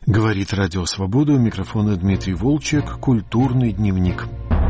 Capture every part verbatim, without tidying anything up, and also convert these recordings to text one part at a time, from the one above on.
Говорит Радио Свобода, у микрофона Дмитрий Волчек, «Культурный дневник».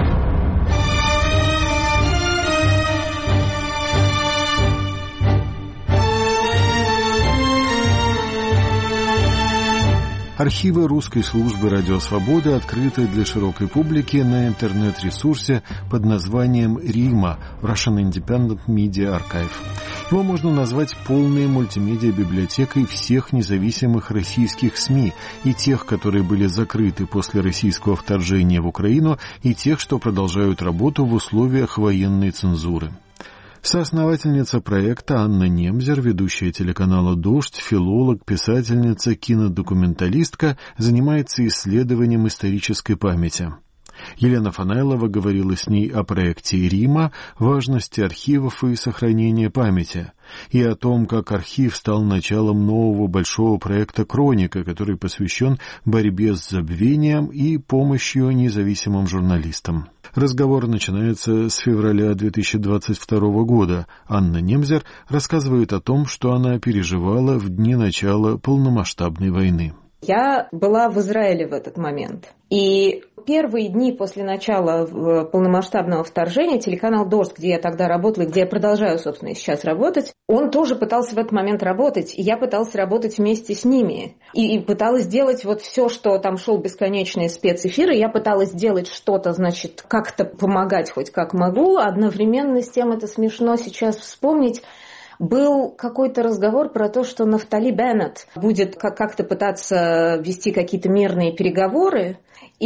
Архивы русской службы «Радио Свобода» открыты для широкой публики на интернет-ресурсе под названием РИМА – Russian Independent Media Archive. Его можно назвать полной мультимедиа-библиотекой всех независимых российских СМИ, и тех, которые были закрыты после российского вторжения в Украину, и тех, что продолжают работу в условиях военной цензуры. Соосновательница проекта Анна Немзер, ведущая телеканала «Дождь», филолог, писательница, кинодокументалистка, занимается исследованием исторической памяти. Елена Фанайлова говорила с ней о проекте РИМА, важности архивов и сохранения памяти, и о том, как архив стал началом нового большого проекта «Хроника», который посвящен борьбе с забвением и помощью независимым журналистам. Разговор начинается с февраля две тысячи двадцать второго года. Анна Немзер рассказывает о том, что она переживала в дни начала полномасштабной войны. Я была в Израиле в этот момент. И первые дни после начала полномасштабного вторжения телеканал «Дождь», где я тогда работала, и где я продолжаю, собственно, и сейчас работать, он тоже пытался в этот момент работать, и я пыталась работать вместе с ними. И пыталась делать вот все, что там шел бесконечные спецэфиры, я пыталась делать что-то, значит, как-то помогать хоть как могу, одновременно с тем, это смешно сейчас вспомнить, был какой-то разговор про то, что Нафтали Беннет будет как-то пытаться вести какие-то мирные переговоры.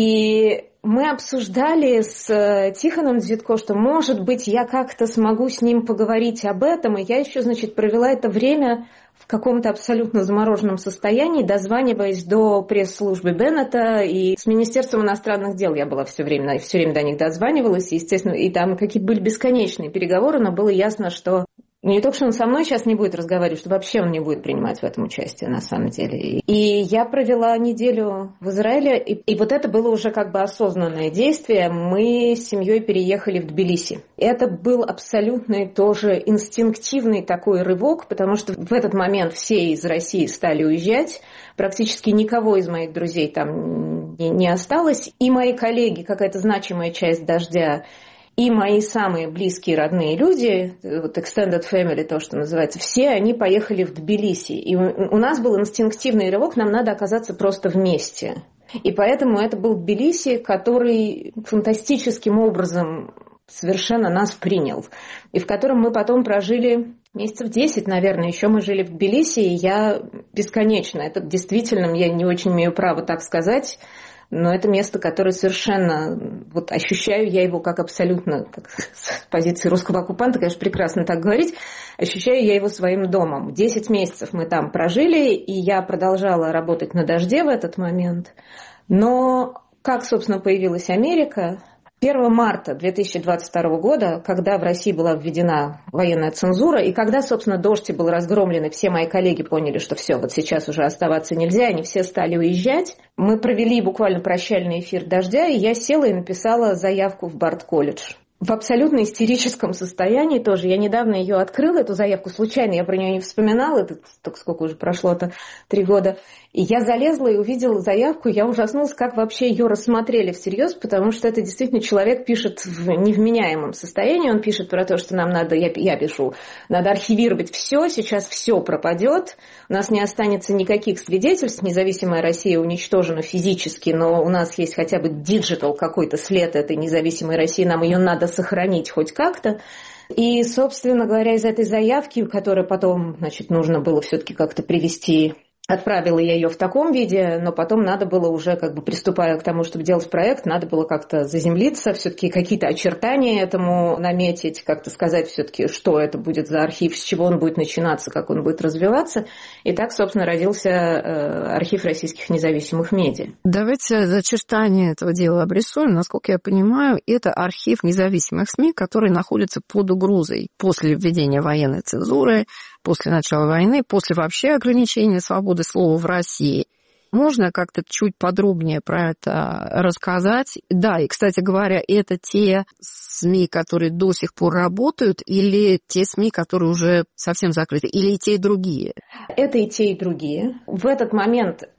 И мы обсуждали с Тихоном Дзитко, что, может быть, я как-то смогу с ним поговорить об этом. И я еще, значит, провела это время в каком-то абсолютно замороженном состоянии, дозваниваясь до пресс-службы Беннета, и с Министерством иностранных дел я была все время, все время до них дозванивалась, и, естественно, и там какие-то были бесконечные переговоры, но было ясно, что не только что он со мной сейчас не будет разговаривать, что вообще он не будет принимать в этом участие, на самом деле. И я провела неделю в Израиле, и, и вот это было уже как бы осознанное действие. Мы с семьей переехали в Тбилиси. Это был абсолютный тоже инстинктивный такой рывок, потому что в этот момент все из России стали уезжать. Практически никого из моих друзей там не, не осталось. И мои коллеги, какая-то значимая часть «Дождя», и мои самые близкие, родные люди, вот extended family, то, что называется, все они поехали в Тбилиси. И у нас был инстинктивный рывок, нам надо оказаться просто вместе. И поэтому это был Тбилиси, который фантастическим образом совершенно нас принял. И в котором мы потом прожили месяцев десять, наверное, еще мы жили в Тбилиси, и я бесконечно, это действительно, я не очень имею права так сказать, но это место, которое совершенно, вот ощущаю я его как абсолютно, как с позиции русского оккупанта, конечно, прекрасно так говорить, ощущаю я его своим домом. Десять месяцев мы там прожили, и я продолжала работать на «Дожде» в этот момент. Но как, собственно, появилась Америка? первого марта две тысячи двадцать второго года, когда в России была введена военная цензура, и когда, собственно, «Дождь» был разгромлен, и все мои коллеги поняли, что все, вот сейчас уже оставаться нельзя, они все стали уезжать, мы провели буквально прощальный эфир «Дождя», и я села и написала заявку в Барт-колледж. В абсолютно истерическом состоянии тоже. Я недавно ее открыла, эту заявку, случайно, я про нее не вспоминала, это только сколько уже прошло-то, три года. И я залезла и увидела заявку, я ужаснулась, как вообще ее рассмотрели всерьез, потому что это действительно человек пишет в невменяемом состоянии, он пишет про то, что нам надо, я, я пишу, надо архивировать все, сейчас все пропадет, у нас не останется никаких свидетельств, независимая Россия уничтожена физически, но у нас есть хотя бы диджитал какой-то след этой независимой России, нам ее надо сохранить хоть как-то. И, собственно говоря, из этой заявки, которую потом, значит, нужно было все-таки как-то привести, отправила я ее в таком виде, но потом надо было уже, как бы приступая к тому, чтобы делать проект, надо было как-то заземлиться, все-таки какие-то очертания этому наметить, как-то сказать все-таки, что это будет за архив, с чего он будет начинаться, как он будет развиваться. И так, собственно, родился э, архив российских независимых медиа. Давайте зачертание этого дела обрисуем. Насколько я понимаю, это архив независимых СМИ, который находится под угрозой после введения военной цензуры, после начала войны, после вообще ограничения свободы слова в России. Можно как-то чуть подробнее про это рассказать? Да, и, кстати говоря, это те СМИ, которые до сих пор работают, или те СМИ, которые уже совсем закрыты, или и те, и другие? Это и те, и другие. В этот момент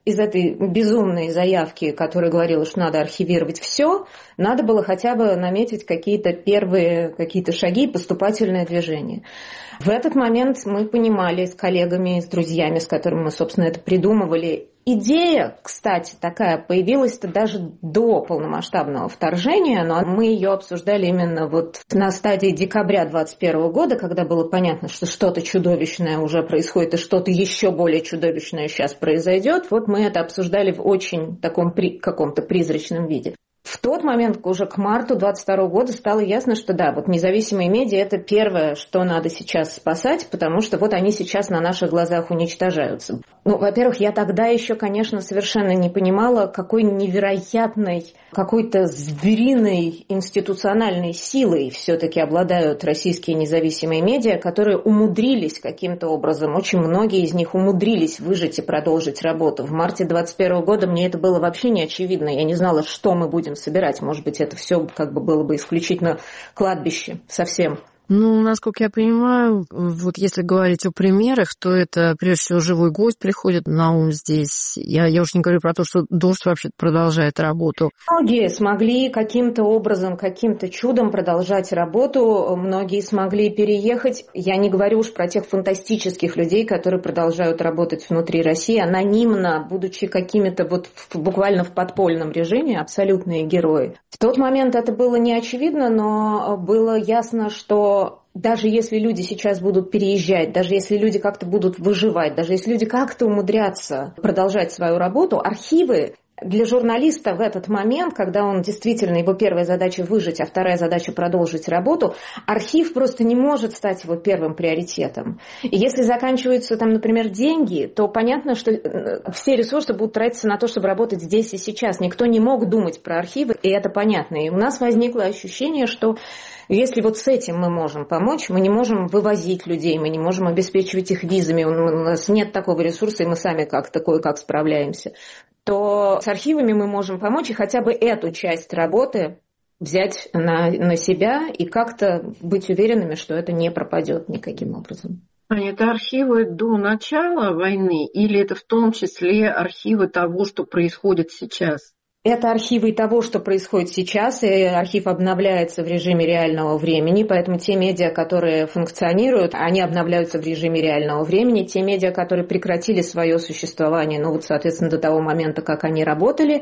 из этой безумной заявки, которая говорила, что надо архивировать все, надо было хотя бы наметить какие-то первые какие-то шаги, поступательное движение. В этот момент мы понимали с коллегами, с друзьями, с которыми мы, собственно, это придумывали. Идея, кстати, такая появилась-то даже до полномасштабного вторжения, но мы ее обсуждали именно вот на стадии декабря двадцать первого года, когда было понятно, что что-то чудовищное уже происходит и что-то еще более чудовищное сейчас произойдет. Вот мы это обсуждали в очень таком при... каком-то призрачном виде. В тот момент, уже к марту двадцать второго года, стало ясно, что да, вот независимые медиа – это первое, что надо сейчас спасать, потому что вот они сейчас на наших глазах уничтожаются. Ну, во-первых, я тогда еще, конечно, совершенно не понимала, какой невероятной, какой-то звериной институциональной силой все-таки обладают российские независимые медиа, которые умудрились каким-то образом, очень многие из них умудрились выжить и продолжить работу. В марте двадцать первого года мне это было вообще не очевидно. Я не знала, что мы будем собирать. Может быть, это все как бы было бы исключительно кладбище совсем. Ну, насколько я понимаю, вот если говорить о примерах, то это, прежде всего, живой гость приходит на ум здесь. Я, я уж не говорю про то, что «Дождь» вообще продолжает работу. Многие смогли каким-то образом, каким-то чудом продолжать работу. Многие смогли переехать. Я не говорю уж про тех фантастических людей, которые продолжают работать внутри России, анонимно, будучи какими-то вот в, буквально в подпольном режиме, абсолютные герои. В тот момент это было не очевидно, но было ясно, что даже если люди сейчас будут переезжать, даже если люди как-то будут выживать, даже если люди как-то умудрятся продолжать свою работу, архивы для журналиста в этот момент, когда он действительно, его первая задача выжить, а вторая задача продолжить работу, архив просто не может стать его первым приоритетом. И если заканчиваются там, например, деньги, то понятно, что все ресурсы будут тратиться на то, чтобы работать здесь и сейчас. Никто не мог думать про архивы, и это понятно. И у нас возникло ощущение, что если вот с этим мы можем помочь, мы не можем вывозить людей, мы не можем обеспечивать их визами, у нас нет такого ресурса, и мы сами как-то кое-как справляемся, то с архивами мы можем помочь и хотя бы эту часть работы взять на, на себя и как-то быть уверенными, что это не пропадет никаким образом. Аня, это архивы до начала войны или это в том числе архивы того, что происходит сейчас? Это архивы того, что происходит сейчас, и архив обновляется в режиме реального времени, поэтому те медиа, которые функционируют, они обновляются в режиме реального времени. Те медиа, которые прекратили свое существование, ну вот, соответственно, до того момента, как они работали.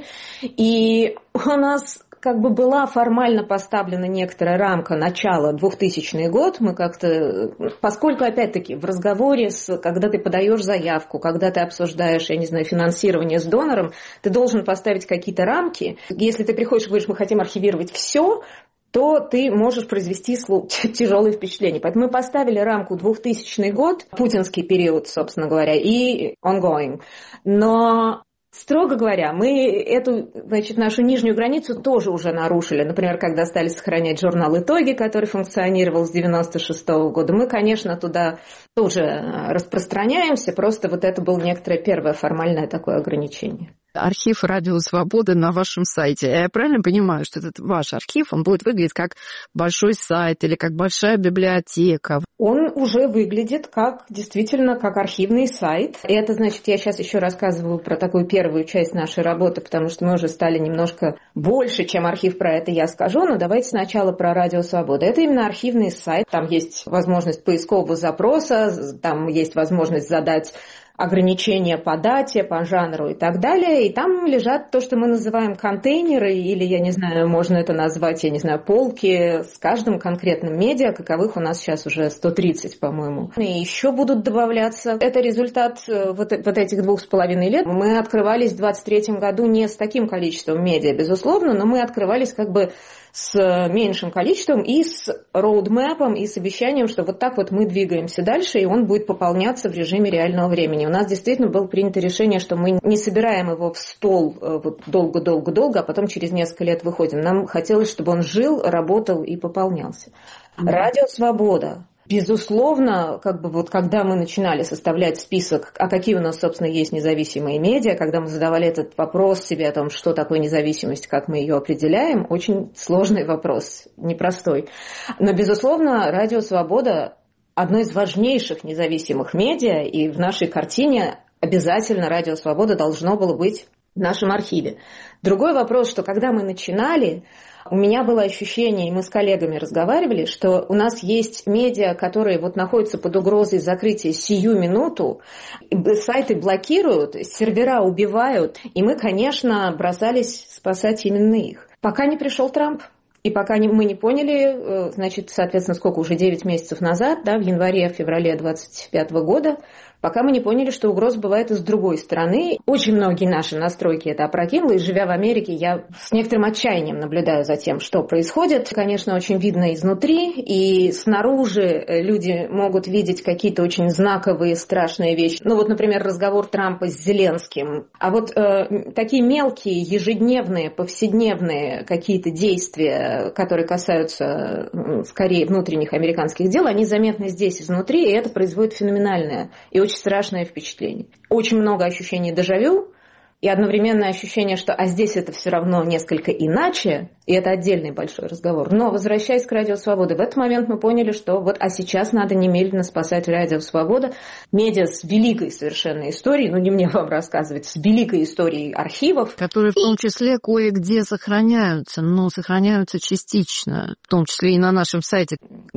И у нас как бы была формально поставлена некоторая рамка начала двухтысячный год. Мы как-то, поскольку, опять-таки, в разговоре, с, когда ты подаешь заявку, когда ты обсуждаешь, я не знаю, финансирование с донором, ты должен поставить какие-то рамки. Если ты приходишь и говоришь, мы хотим архивировать все, то ты можешь произвести тяжелые впечатления. Поэтому мы поставили рамку двухтысячный год, путинский период, собственно говоря, и ongoing. Но строго говоря, мы эту, значит, нашу нижнюю границу тоже уже нарушили. Например, когда стали сохранять журнал «Итоги», который функционировал с девяносто шестого года, мы, конечно, туда тоже распространяемся, просто вот это было некоторое первое формальное такое ограничение. Архив «Радио Свободы» на вашем сайте. Я правильно понимаю, что этот ваш архив, он будет выглядеть как большой сайт или как большая библиотека? Он уже выглядит как, действительно, как архивный сайт. И это, значит, я сейчас еще рассказываю про такую первую часть нашей работы, потому что мы уже стали немножко больше, чем архив, про это я скажу. Но давайте сначала про «Радио Свобода». Это именно архивный сайт. Там есть возможность поискового запроса, там есть возможность задать ограничения по дате, по жанру и так далее. И там лежат то, что мы называем контейнеры, или, я не знаю, можно это назвать, я не знаю, полки с каждым конкретным медиа, каковых у нас сейчас уже сто тридцать, по-моему. И еще будут добавляться. Это результат вот, вот этих двух с половиной лет. Мы открывались в двадцать третьем году не с таким количеством медиа, безусловно, но мы открывались как бы с меньшим количеством и с роудмэпом, и с обещанием, что вот так вот мы двигаемся дальше, и он будет пополняться в режиме реального времени. У нас действительно было принято решение, что мы не собираем его в стол вот долго-долго-долго, а потом через несколько лет выходим. Нам хотелось, чтобы он жил, работал и пополнялся. Mm-hmm. Радио «Свобода». Безусловно, как бы вот когда мы начинали составлять список, а какие у нас, собственно, есть независимые медиа, когда мы задавали этот вопрос себе о том, что такое независимость, как мы ее определяем, очень сложный вопрос, непростой. Но, безусловно, Радио Свобода одно из важнейших независимых медиа, и в нашей картине обязательно «Радио Свобода» должно было быть в нашем архиве. Другой вопрос, что когда мы начинали, у меня было ощущение, и мы с коллегами разговаривали, что у нас есть медиа, которые вот находятся под угрозой закрытия сию минуту, сайты блокируют, сервера убивают, и мы, конечно, бросались спасать именно их. Пока не пришел Трамп. И пока мы не поняли, значит, соответственно, сколько уже, девять месяцев назад, да, в январе-феврале двадцать пятого года, пока мы не поняли, что угроза бывает и с другой стороны. Очень многие наши настройки это опрокинуло, и живя в Америке, я с некоторым отчаянием наблюдаю за тем, что происходит. Конечно, очень видно изнутри, и снаружи люди могут видеть какие-то очень знаковые, страшные вещи. Ну вот, например, разговор Трампа с Зеленским. А вот э, такие мелкие, ежедневные, повседневные какие-то действия, которые касаются скорее внутренних американских дел, они заметны здесь изнутри, и это производит феноменальное и очень страшное впечатление. Очень много ощущений дежавю, и одновременное ощущение, что а здесь это все равно несколько иначе, и это отдельный большой разговор. Но возвращаясь к «Радио Свобода», в этот момент мы поняли, что вот а сейчас надо немедленно спасать «Радио Свобода», медиа с великой совершенно историей, ну не мне вам рассказывать, с великой историей архивов. Которые в том числе кое-где сохраняются, но сохраняются частично, в том числе и на нашем сайте.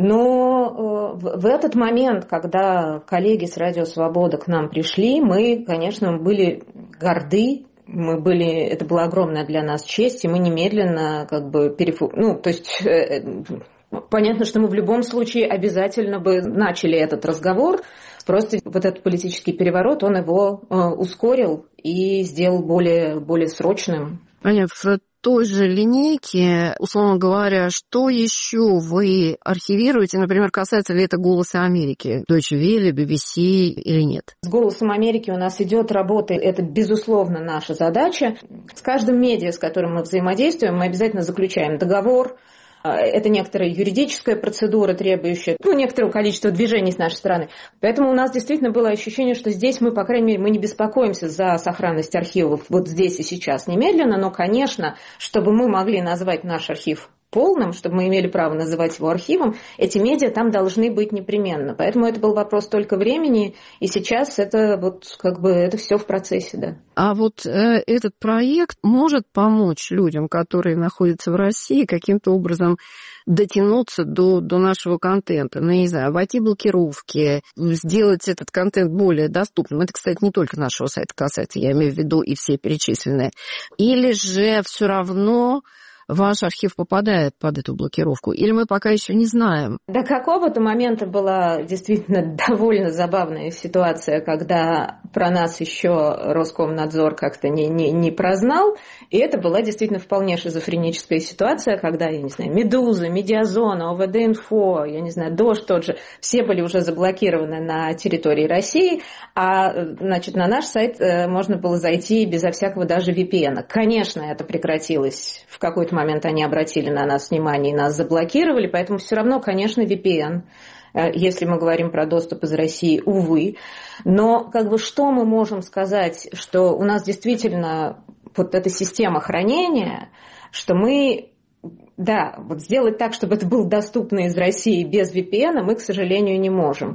Но э, в, в этот момент, когда коллеги с «Радио Свобода» к нам пришли, мы, конечно, были горды. Мы были, это была огромная для нас честь, и мы немедленно как бы перефу... Ну, то есть э, понятно, что мы в любом случае обязательно бы начали этот разговор. Просто вот этот политический переворот, он его э, ускорил и сделал более, более срочным. Аня, в той же линейке, условно говоря, что еще вы архивируете? Например, касается ли это «Голоса Америки», Deutsche Welle, би би си или нет? С «Голосом Америки» у нас идет работа, это, безусловно, наша задача. С каждым медиа, с которым мы взаимодействуем, мы обязательно заключаем договор. Это некоторая юридическая процедура, требующая ну, некоторого количества движений с нашей стороны. Поэтому у нас действительно было ощущение, что здесь мы, по крайней мере, мы не беспокоимся за сохранность архивов вот здесь и сейчас немедленно, но, конечно, чтобы мы могли назвать наш архив полным, чтобы мы имели право называть его архивом, эти медиа там должны быть непременно. Поэтому это был вопрос только времени, и сейчас это вот как бы это все в процессе, да. А вот э, этот проект может помочь людям, которые находятся в России, каким-то образом дотянуться до, до нашего контента, ну, не знаю, войти в блокировки, сделать этот контент более доступным. Это, кстати, не только нашего сайта касается, я имею в виду и все перечисленные. Или же все равно ваш архив попадает под эту блокировку? Или мы пока еще не знаем? До какого-то момента была действительно довольно забавная ситуация, когда про нас еще Роскомнадзор как-то не, не, не прознал. И это была действительно вполне шизофреническая ситуация, когда, я не знаю, «Медуза», «Медиазона», ОВД-инфо, я не знаю, «Дождь» тот же, все были уже заблокированы на территории России, а, значит, на наш сайт можно было зайти безо всякого даже ви пи эн. Конечно, это прекратилось в какой-то момент. момент они обратили на нас внимание и нас заблокировали, поэтому все равно, конечно, ви пи эн, если мы говорим про доступ из России, увы. Но как бы что мы можем сказать, что у нас действительно вот эта система хранения, что мы, да, вот сделать так, чтобы это было доступно из России без ви пи эн, мы, к сожалению, не можем.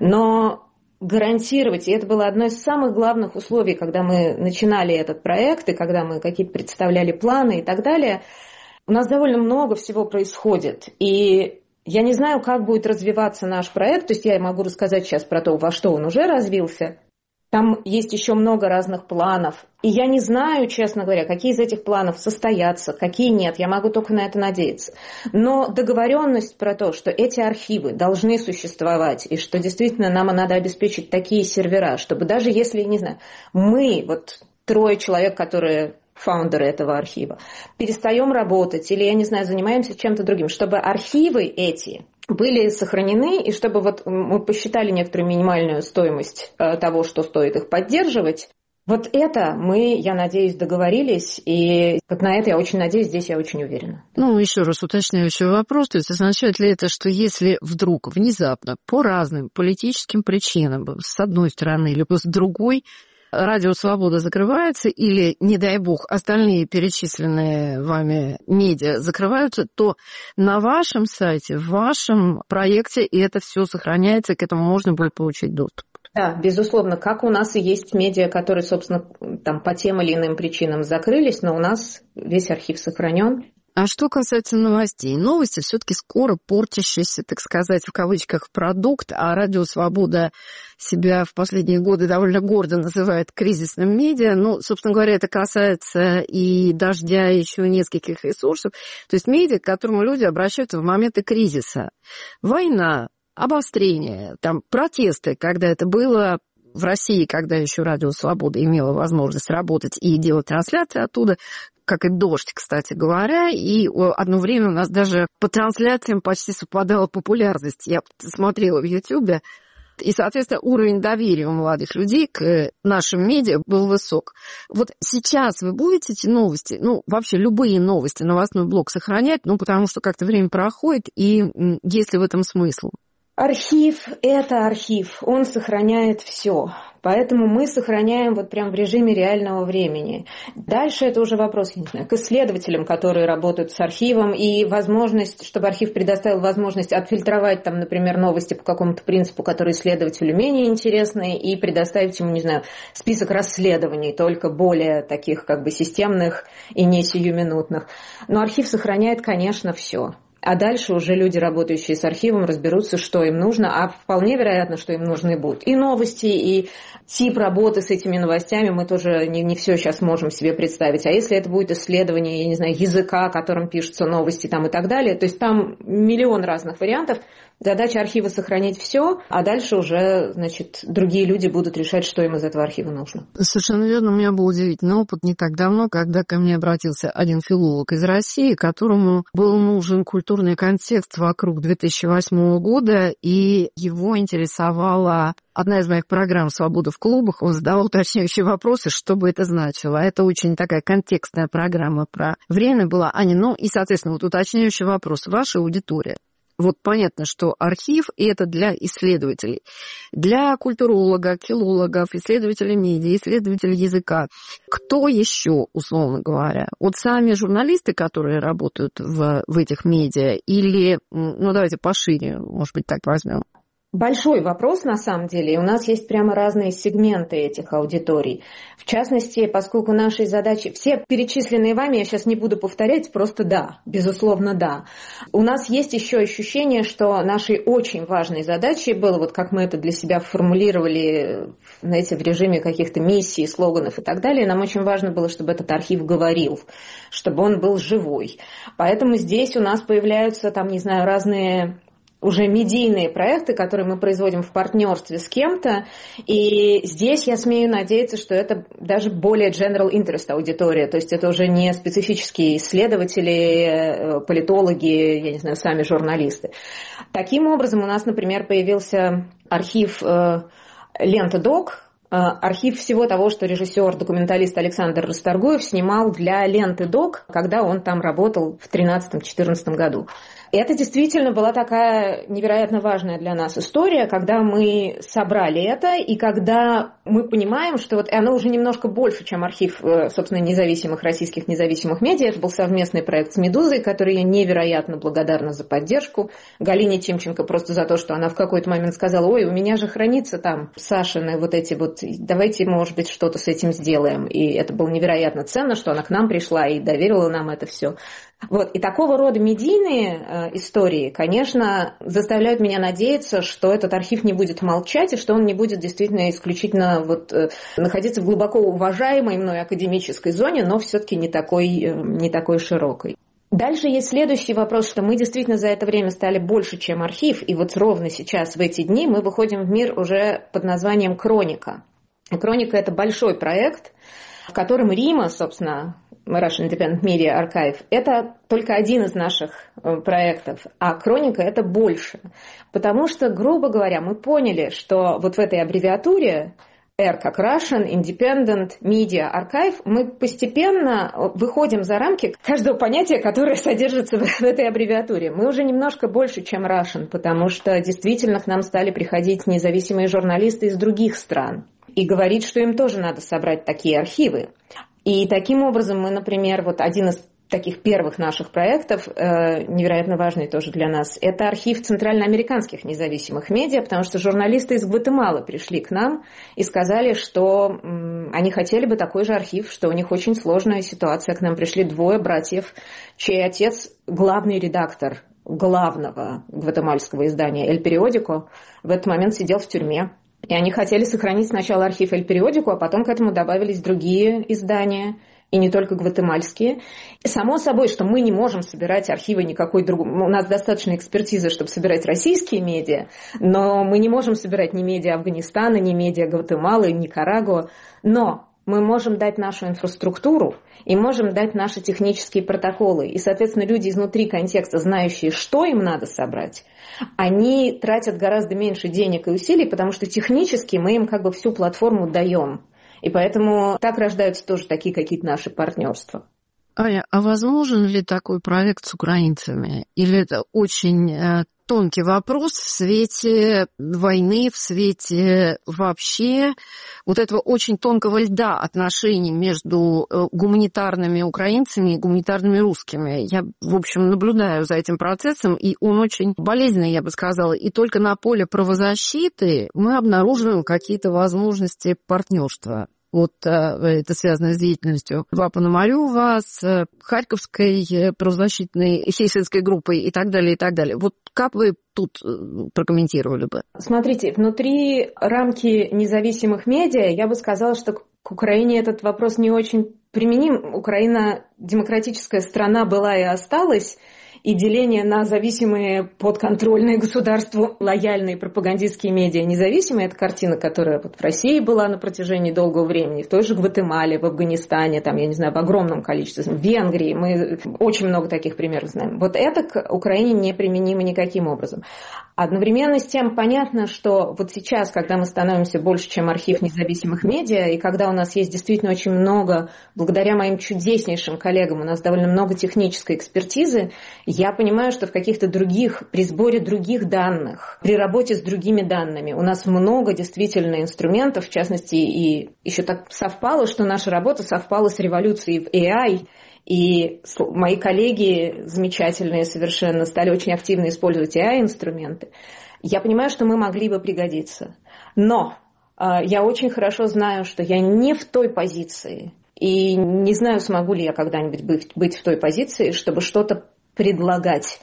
Но гарантировать, и это было одно из самых главных условий, когда мы начинали этот проект, и когда мы какие-то представляли планы и так далее, у нас довольно много всего происходит, и я не знаю, как будет развиваться наш проект, то есть я могу рассказать сейчас про то, во что он уже развился. Там есть еще много разных планов, и я не знаю, честно говоря, какие из этих планов состоятся, какие нет, я могу только на это надеяться. Но договоренность про то, что эти архивы должны существовать, и что действительно нам надо обеспечить такие сервера, чтобы даже если, не знаю, мы, вот трое человек, которые фаундеры этого архива, перестаем работать или, я не знаю, занимаемся чем-то другим, чтобы архивы эти были сохранены, и чтобы вот мы посчитали некоторую минимальную стоимость того, что стоит их поддерживать. Вот это мы, я надеюсь, договорились, и вот на это я очень надеюсь, здесь я очень уверена. Ну, еще раз уточняющий вопрос, то есть означает ли это, что если вдруг внезапно по разным политическим причинам, с одной стороны или с другой, Радио «Свобода» закрывается или, не дай бог, остальные перечисленные вами медиа закрываются, то на вашем сайте, в вашем проекте это все сохраняется, и к этому можно будет получить доступ. Да, безусловно, как у нас и есть медиа, которые, собственно, там по тем или иным причинам закрылись, но у нас весь архив сохранен. А что касается новостей, новости все-таки скоро портящийся, так сказать, в кавычках, продукт, а Радио «Свобода» себя в последние годы довольно гордо называет кризисным медиа. Ну, собственно говоря, это касается и «Дождя», и еще нескольких ресурсов. То есть медиа, к которому люди обращаются в моменты кризиса. Война, обострение, там, протесты, когда это было в России, когда еще Радио «Свобода» имело возможность работать и делать трансляции оттуда, как и «Дождь», кстати говоря, и одно время у нас даже по трансляциям почти совпадала популярность. Я смотрела в Ютьюбе, и, соответственно, уровень доверия у молодых людей к нашим медиа был высок. Вот сейчас вы будете эти новости, ну, вообще любые новости, новостной блок сохранять, ну, потому что как-то время проходит, и есть ли в этом смысл? Архив – это архив, он сохраняет все. Поэтому мы сохраняем вот прям в режиме реального времени. Дальше это уже вопрос, я не знаю, к исследователям, которые работают с архивом, и возможность, чтобы архив предоставил возможность отфильтровать, там, например, новости по какому-то принципу, который исследователю менее интересны, и предоставить ему, не знаю, список расследований, только более таких как бы системных и не сиюминутных. Но архив сохраняет, конечно, все. А дальше уже люди, работающие с архивом, разберутся, что им нужно, а вполне вероятно, что им нужны будут и новости, и тип работы с этими новостями. Мы тоже не, не все сейчас можем себе представить. А если это будет исследование, я не знаю, языка, которым пишутся новости там, и так далее, то есть там миллион разных вариантов. Задача архива сохранить все, а дальше уже, значит, другие люди будут решать, что им из этого архива нужно. Совершенно верно. У меня был удивительный опыт не так давно, когда ко мне обратился один филолог из России, которому был нужен культурный контекст вокруг две тысячи восьмого года, и его интересовала одна из моих программ «Свобода в клубах». Он задавал уточняющие вопросы, что бы это значило. Это очень такая контекстная программа про время была. Аня, ну и, соответственно, вот уточняющий вопрос. Ваша аудитория. Вот понятно, что архив – это для исследователей. Для культуролога, филологов, исследователей медиа, исследователей языка. Кто еще, условно говоря? Вот сами журналисты, которые работают в, в этих медиа, или, ну давайте пошире, может быть, так возьмем. Большой вопрос, на самом деле, и у нас есть прямо разные сегменты этих аудиторий. В частности, поскольку наши задачи, все перечисленные вами, я сейчас не буду повторять, просто да, безусловно, да. У нас есть еще ощущение, что нашей очень важной задачей было, вот как мы это для себя формулировали, знаете, в режиме каких-то миссий, слоганов и так далее, нам очень важно было, чтобы этот архив говорил, чтобы он был живой. Поэтому здесь у нас появляются, там, не знаю, разные уже медийные проекты, которые мы производим в партнерстве с кем-то. И здесь я смею надеяться, что это даже более general interest аудитория. То есть это уже не специфические исследователи, политологи, я не знаю, сами журналисты. Таким образом, у нас, например, появился архив «Лента Док», архив всего того, что режиссер, документалист Александр Расторгуев снимал для «Ленты Док», когда он там работал в тринадцатом-четырнадцатом году. Это действительно была такая невероятно важная для нас история, когда мы собрали это, и когда мы понимаем, что вот оно уже немножко больше, чем архив, собственно, независимых российских независимых медиа. Это был совместный проект с «Медузой», который я невероятно благодарна за поддержку. Галине Тимченко просто за то, что она в какой-то момент сказала: ой, у меня же хранится там Сашины вот эти вот, давайте, может быть, что-то с этим сделаем. И это было невероятно ценно, что она к нам пришла и доверила нам это все. Вот. И такого рода медийные э, истории, конечно, заставляют меня надеяться, что этот архив не будет молчать, и что он не будет действительно исключительно вот, э, находиться в глубоко уважаемой мной академической зоне, но все-таки не такой, э, не такой широкой. Дальше есть следующий вопрос, что мы действительно за это время стали больше, чем архив, и вот ровно сейчас, в эти дни, мы выходим в мир уже под названием «Хроника». «Хроника» — это большой проект, в котором Рима, собственно, Russian Independent Media Archive, это только один из наших проектов, а «Хроника» — это больше. Потому что, грубо говоря, мы поняли, что вот в этой аббревиатуре R как Russian Independent Media Archive, мы постепенно выходим за рамки каждого понятия, которое содержится в этой аббревиатуре. Мы уже немножко больше, чем Russian, потому что действительно к нам стали приходить независимые журналисты из других стран. и говорит, что им тоже надо собрать такие архивы. И таким образом мы, например, вот один из таких первых наших проектов, э, невероятно важный тоже для нас, это архив центральноамериканских независимых медиа, потому что журналисты из Гватемалы пришли к нам и сказали, что м, они хотели бы такой же архив, что у них очень сложная ситуация. К нам пришли двое братьев, чей отец главный редактор главного гватемальского издания «Эль Периодико» в этот момент сидел в тюрьме. И они хотели сохранить сначала архив «Эль Периодико», а потом к этому добавились другие издания, и не только гватемальские. И само собой, что мы не можем собирать архивы никакой другой. У нас достаточно экспертизы, чтобы собирать российские медиа, но мы не можем собирать ни медиа Афганистана, ни медиа Гватемалы, ни Никарагуа. Но мы можем дать нашу инфраструктуру и можем дать наши технические протоколы. И, соответственно, люди изнутри контекста, знающие, что им надо собрать, они тратят гораздо меньше денег и усилий, потому что технически мы им как бы всю платформу даем. И поэтому так рождаются тоже такие какие-то наши партнерства. Аня, а возможен ли такой проект с украинцами? Или это очень э, тонкий вопрос в свете войны, в свете вообще вот этого очень тонкого льда отношений между гуманитарными украинцами и гуманитарными русскими? Я, в общем, наблюдаю за этим процессом, и он очень болезненный, я бы сказала. И только на поле правозащиты мы обнаруживаем какие-то возможности партнерства. Вот это связано с деятельностью в Пономарёва, с Харьковской правозащитной хельсинской группой и так далее, и так далее. Вот как вы тут прокомментировали бы? Смотрите, внутри рамки независимых медиа я бы сказала, что к Украине этот вопрос не очень применим. Украина демократическая страна была и осталась, и деление на зависимые подконтрольные государству лояльные пропагандистские медиа независимые — это картина, которая вот в России была на протяжении долгого времени, в той же Гватемале, в Афганистане, там, я не знаю, в огромном количестве, в Венгрии, мы очень много таких примеров знаем. Вот это к Украине не применимо никаким образом. Одновременно с тем понятно, что вот сейчас, когда мы становимся больше, чем архив независимых медиа, и когда у нас есть действительно очень много, благодаря моим чудеснейшим коллегам, у нас довольно много технической экспертизы, я понимаю, что в каких-то других, при сборе других данных, при работе с другими данными у нас много действительно инструментов, в частности, и еще так совпало, что наша работа совпала с революцией в эй ай, и мои коллеги замечательные совершенно стали очень активно использовать эй ай-инструменты. Я понимаю, что мы могли бы пригодиться. Но э, я очень хорошо знаю, что я не в той позиции, и не знаю, смогу ли я когда-нибудь быть, быть в той позиции, чтобы что-то предлагать.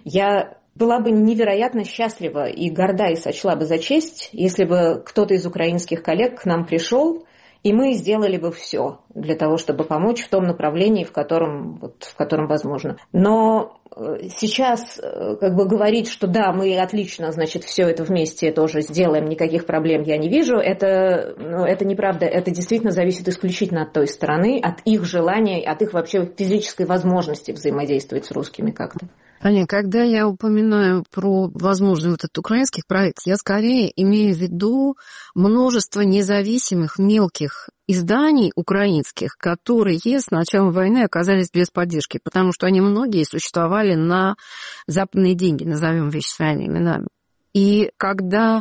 Я была бы невероятно счастлива и горда, и сочла бы за честь, если бы кто-то из украинских коллег к нам пришел, и мы сделали бы все для того, чтобы помочь в том направлении, в котором, вот, в котором возможно. Но сейчас как бы говорить, что да, мы отлично, значит, все это вместе тоже сделаем, никаких проблем я не вижу, это, ну, это неправда. Это действительно зависит исключительно от той стороны, от их желания, от их вообще физической возможности взаимодействовать с русскими как-то. Аня, когда я упоминаю про возможный вот этот украинский проект, я скорее имею в виду множество независимых мелких изданий украинских, которые с началом войны оказались без поддержки, потому что они многие существовали на западные деньги, назовем вещи своими именами. И когда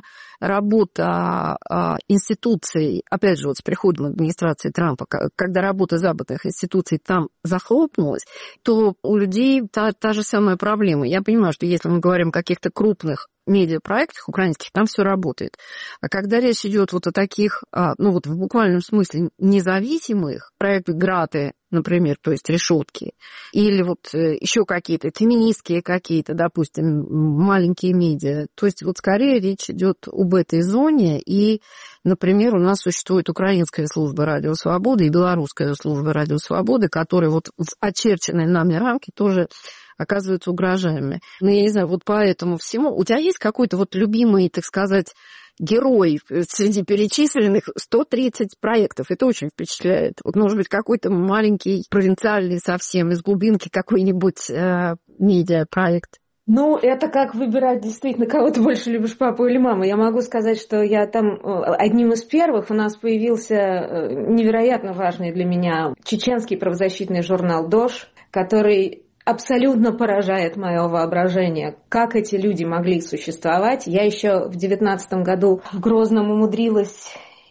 работа а, институций, опять же, вот с приходом администрации Трампа, когда работа западных институций там захлопнулась, то у людей та, та же самая проблема. Я понимаю, что если мы говорим о каких-то крупных медиапроектах украинских, там все работает. А когда речь идет вот о таких, ну вот в буквальном смысле независимых, проекты Граты, например, то есть решетки, или вот еще какие-то феминистские какие-то, допустим, маленькие медиа, то есть вот скорее речь идет об этой зоне, и, например, у нас существует украинская служба Радио Свободы и белорусская служба Радио Свободы, которые вот в очерченной нами рамке тоже оказываются угрожаемыми. Ну, я не знаю, вот по этому всему... У тебя есть какой-то вот любимый, так сказать, герой среди перечисленных сто тридцать проектов? Это очень впечатляет. Вот, может быть, какой-то маленький, провинциальный совсем, из глубинки какой-нибудь э, медиапроект? Ну, это как выбирать действительно, кого ты больше любишь, папу или маму. Я могу сказать, что я там одним из первых у нас появился невероятно важный для меня чеченский правозащитный журнал «Дож», который абсолютно поражает мое воображение, как эти люди могли существовать. Я еще в девятнадцатом году в Грозном умудрилась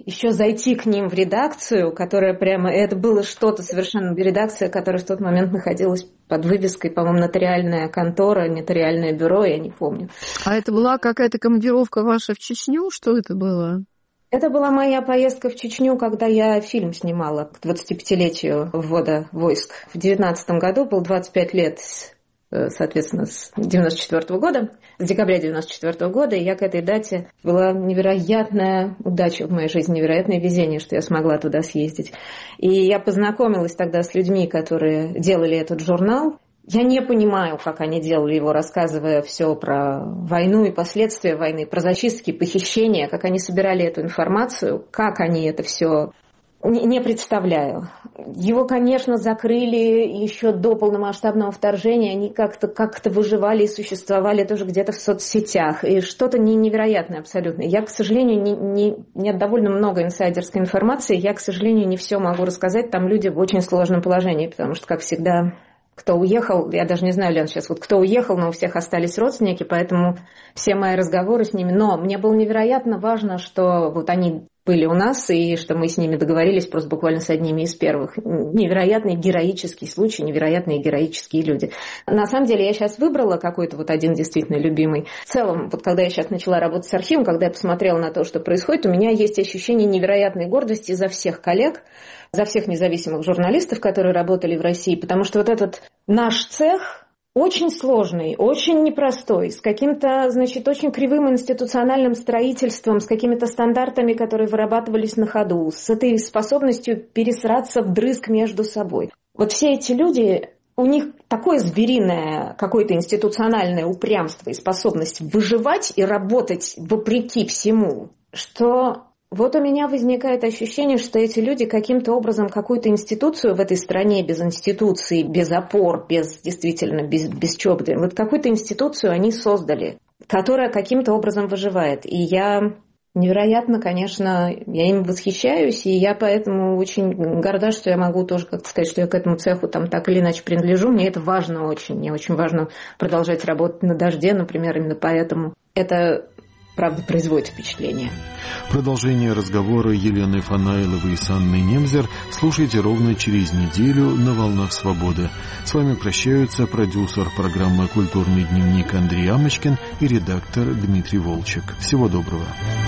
еще зайти к ним в редакцию, которая прямо... Это было что-то совершенно... Редакция, которая в тот момент находилась под вывеской, по-моему, нотариальная контора, нотариальное бюро, я не помню. А это была какая-то командировка ваша в Чечню? Что это было? Это была моя поездка в Чечню, когда я фильм снимала к двадцатипятилетию ввода войск. В девятнадцатом году было двадцать пять лет, соответственно, с девяносто четвёртого года, с декабря девяносто четвёртого года, и я к этой дате была невероятная удача в моей жизни, невероятное везение, что я смогла туда съездить. И я познакомилась тогда с людьми, которые делали этот журнал. Я не понимаю, как они делали его, рассказывая все про войну и последствия войны, про зачистки, похищения, как они собирали эту информацию, как они это все... Не представляю. Его, конечно, закрыли еще до полномасштабного вторжения. Они как-то как-то выживали и существовали тоже где-то в соцсетях. И что-то невероятное абсолютно. Я, к сожалению, не, не, у меня довольно много инсайдерской информации. Я, к сожалению, не все могу рассказать. Там люди в очень сложном положении, потому что, как всегда... Кто уехал, я даже не знаю, Лен, сейчас вот кто уехал, но у всех остались родственники, поэтому все мои разговоры с ними. Но мне было невероятно важно, что вот они были у нас, и что мы с ними договорились просто буквально с одними из первых. Невероятный героический случай, невероятные героические люди. На самом деле я сейчас выбрала какой-то вот один действительно любимый. В целом, вот когда я сейчас начала работать с архивом, когда я посмотрела на то, что происходит, у меня есть ощущение невероятной гордости за всех коллег, за всех независимых журналистов, которые работали в России, потому что вот этот наш цех очень сложный, очень непростой, с каким-то, значит, очень кривым институциональным строительством, с какими-то стандартами, которые вырабатывались на ходу, с этой способностью пересраться вдрызг между собой. Вот все эти люди, у них такое звериное какое-то институциональное упрямство и способность выживать и работать вопреки всему, что... Вот у меня возникает ощущение, что эти люди каким-то образом какую-то институцию в этой стране без институции, без опор, без действительно без, без чёбды, вот какую-то институцию они создали, которая каким-то образом выживает. И я невероятно, конечно, я им восхищаюсь, и я поэтому очень горда, что я могу тоже как-то сказать, что я к этому цеху там так или иначе принадлежу. Мне это важно очень. Мне очень важно продолжать работать на «Дожде», например, именно поэтому. Это... правда, производит впечатление. Продолжение разговора Елены Фанайловой и с Анной Немзер слушайте ровно через неделю на «Волнах Свободы». С вами прощаются продюсер программы «Культурный дневник» Андрей Амочкин и редактор Дмитрий Волчек. Всего доброго.